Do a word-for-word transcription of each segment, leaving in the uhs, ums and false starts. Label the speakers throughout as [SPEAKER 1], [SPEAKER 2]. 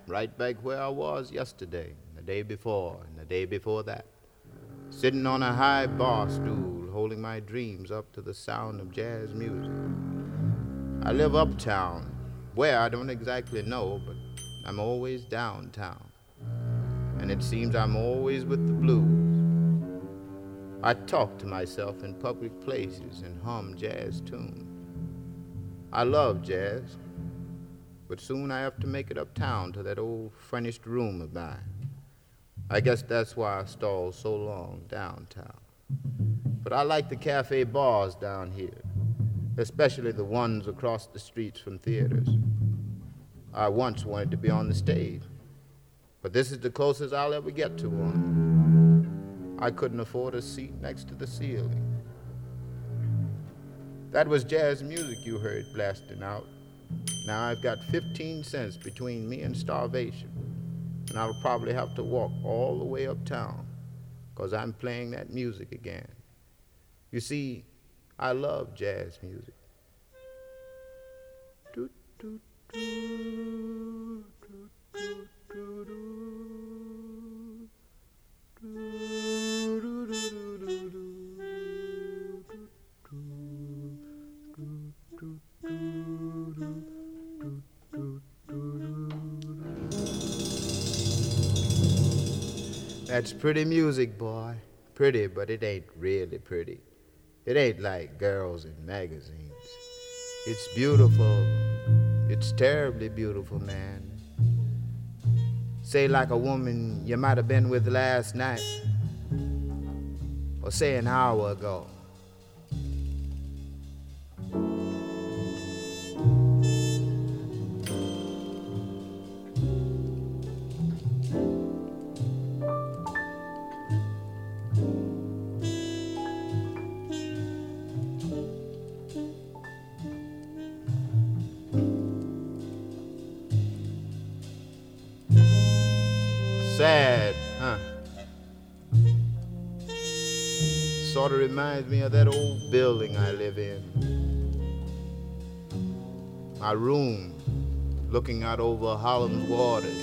[SPEAKER 1] right back where I was yesterday, the day before, and the day before that, sitting on a high bar stool, holding my dreams up to the sound of jazz music. I live uptown, where I don't exactly know, but I'm always downtown, and it seems I'm always with the blues. I talk to myself in public places and hum jazz tunes. I love jazz, but soon I have to make it uptown to that old furnished room of mine. I guess that's why I stalled so long downtown. But I like the cafe bars down here, especially the ones across the streets from theaters. I once wanted to be on the stage, but this is the closest I'll ever get to one. I couldn't afford a seat next to the ceiling. That was jazz music you heard blasting out. Now I've got fifteen cents between me and starvation, and I'll probably have to walk all the way uptown, because I'm playing that music again. You see, I love jazz music. Do, do, do, do, do, do, do, That's pretty music, boy. Pretty, but it ain't really pretty. It ain't like girls in magazines. It's beautiful. It's terribly beautiful, man. Say like a woman you might have been with last night, or say an hour ago. Sad, huh? Sort of reminds me of that old building I live in. My room, looking out over Harlem's waters.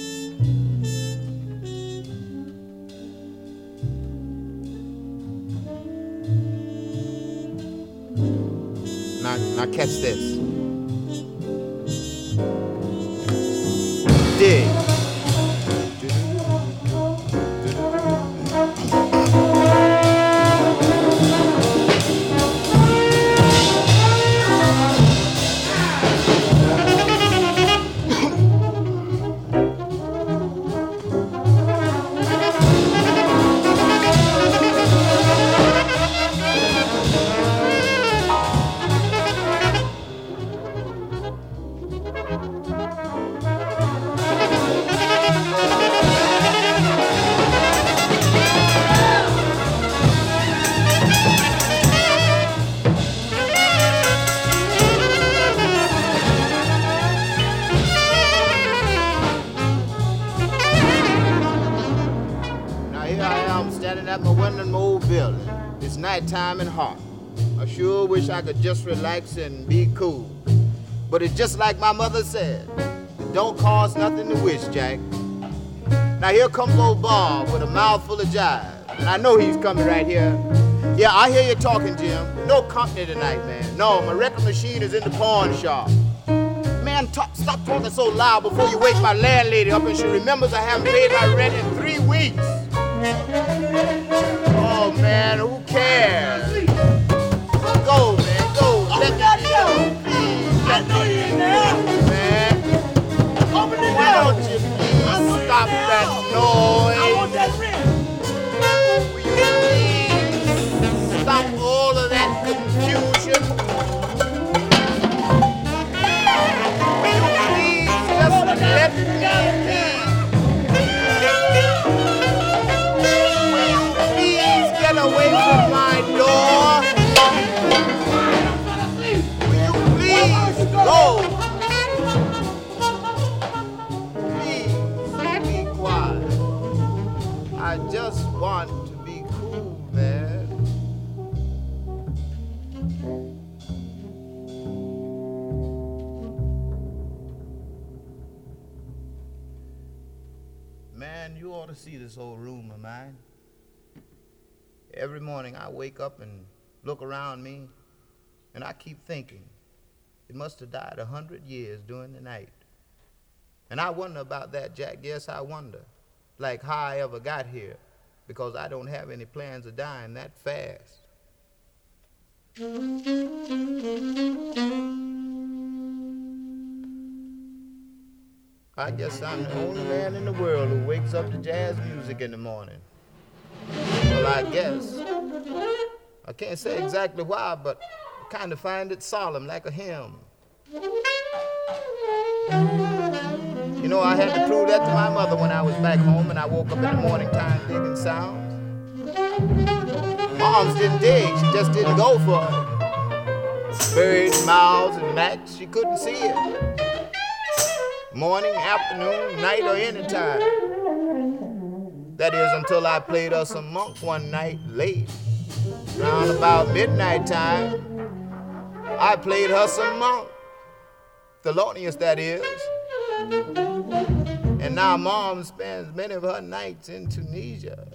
[SPEAKER 1] Now, now catch this. Dig. Time and hot. I sure wish I could just relax and be cool. But it's just like my mother said, it don't cost nothing to wish, Jack. Now here comes old Bob with a mouthful of jive. And I know he's coming right here. Yeah, I hear you talking, Jim. No company tonight, man. No, my record machine is in the pawn shop. Man, talk, stop talking so loud before you wake my landlady up and she remembers I haven't paid my rent in three weeks. Oh, man, who cares? Go, man, go. Let me
[SPEAKER 2] that
[SPEAKER 1] go,
[SPEAKER 2] door.
[SPEAKER 1] please.
[SPEAKER 2] I know you in there.
[SPEAKER 1] Man,
[SPEAKER 2] Open the
[SPEAKER 1] why
[SPEAKER 2] door.
[SPEAKER 1] don't you please stop that noise?
[SPEAKER 2] I want that rent.
[SPEAKER 1] Will you please stop all of that confusion? Will you please just let me be? Will you please get away from my see this old room of mine. Every morning I wake up and look around me, and I keep thinking, it must have died a hundred years during the night. And I wonder about that, Jack. Yes, I wonder. Like how I ever got here, because I don't have any plans of dying that fast. I guess I'm the only man in the world who wakes up to jazz music in the morning. Well, I guess. I can't say exactly why, but I kind of find it solemn, like a hymn. You know, I had to prove that to my mother when I was back home and I woke up in the morning time digging sounds. Moms didn't dig, she just didn't go for it. Birds, mouse, and mats, she couldn't see it. Morning, afternoon, night, or any time. That is until I played her some monk one night late. Round about midnight time, I played her some monk. Thelonious, that is. And now Mom spends many of her nights in Tunisia.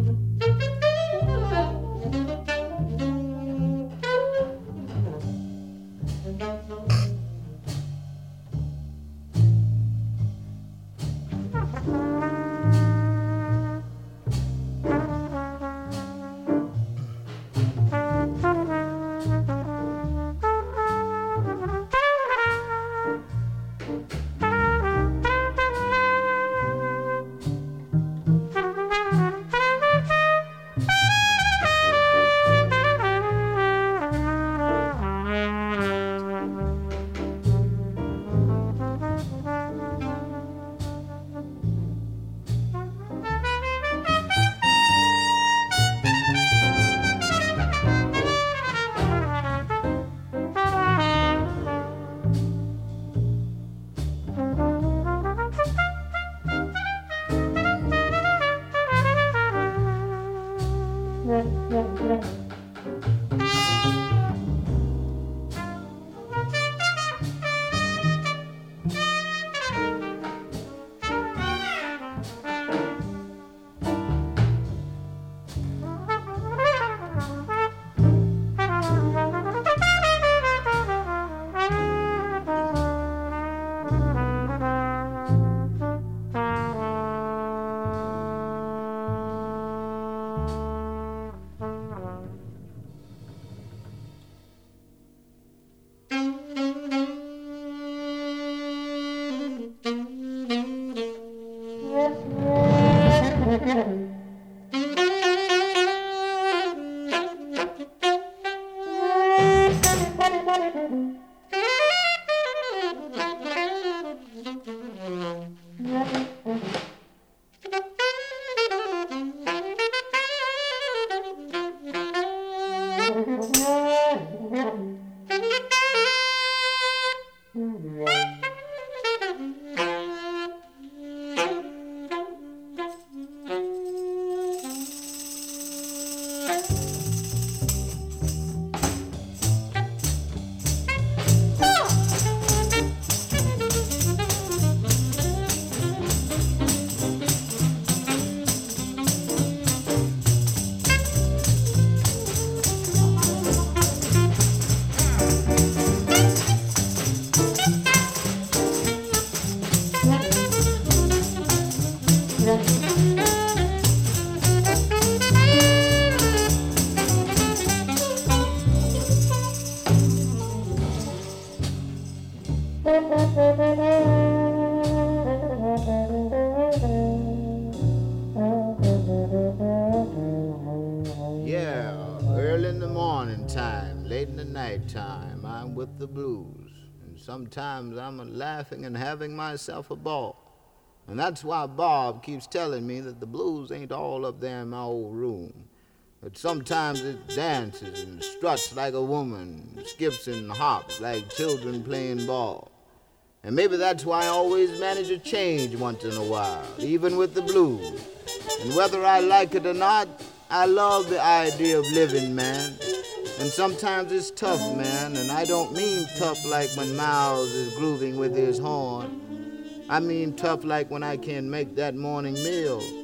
[SPEAKER 1] Yeah, early in the morning time, late in the night time, I'm with the blues. And sometimes I'm a laughing and having myself a ball. And that's why Bob keeps telling me that the blues ain't all up there in my old room. But sometimes it dances and struts like a woman, skips and hops like children playing ball. And maybe that's why I always manage to change once in a while, even with the blues. And whether I like it or not, I love the idea of living, man. And sometimes it's tough, man, and I don't mean tough like when Miles is grooving with his horn. I mean tough like when I can't make that morning meal.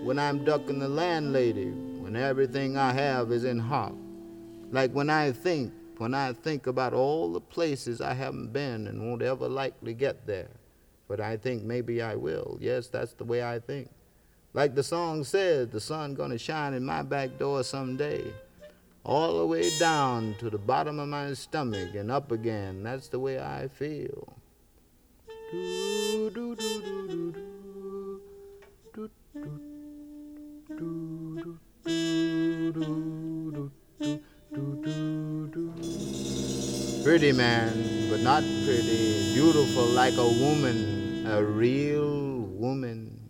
[SPEAKER 1] when I'm ducking the landlady, when everything I have is in hock. Like when I think, when I think about all the places I haven't been and won't ever likely get there. But I think maybe I will. Yes, that's the way I think. Like the song says, the sun gonna shine in my back door someday. All the way down to the bottom of my stomach and up again. That's the way I feel. Do, do, do, do, do, do, do, do, do, do, do, do, do, do. Pretty man, but not pretty. Beautiful like a woman, a real woman.